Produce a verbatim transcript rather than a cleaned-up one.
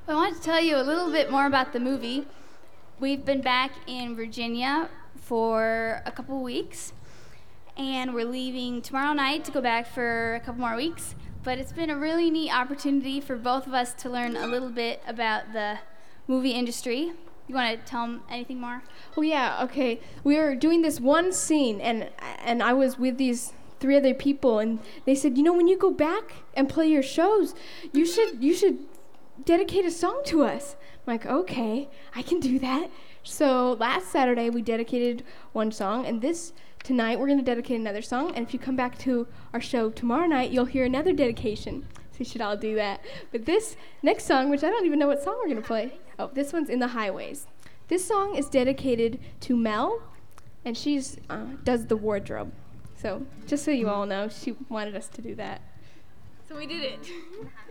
I want to tell you a little bit more about the movie. We've been back in Virginia for a couple weeks, and we're leaving tomorrow night to go back for a couple more weeks. But it's been a really neat opportunity for both of us to learn a little bit about the movie industry. You want to tell them anything more? Oh yeah, okay. We were doing this one scene, and and I was with these three other people, and they said, you know, when you go back and play your shows, you should you should dedicate a song to us. I'm like, okay, I can do that. So last Saturday we dedicated one song, and this tonight we're going to dedicate another song. And if you come back to our show tomorrow night, you'll hear another dedication. So you should all do that. But this next song, which I don't even know what song we're going to play. Oh, this one's In the Highways. This song is dedicated to Mel, and she's uh, does the wardrobe. So just so you all know, she wanted us to do that. So we did it.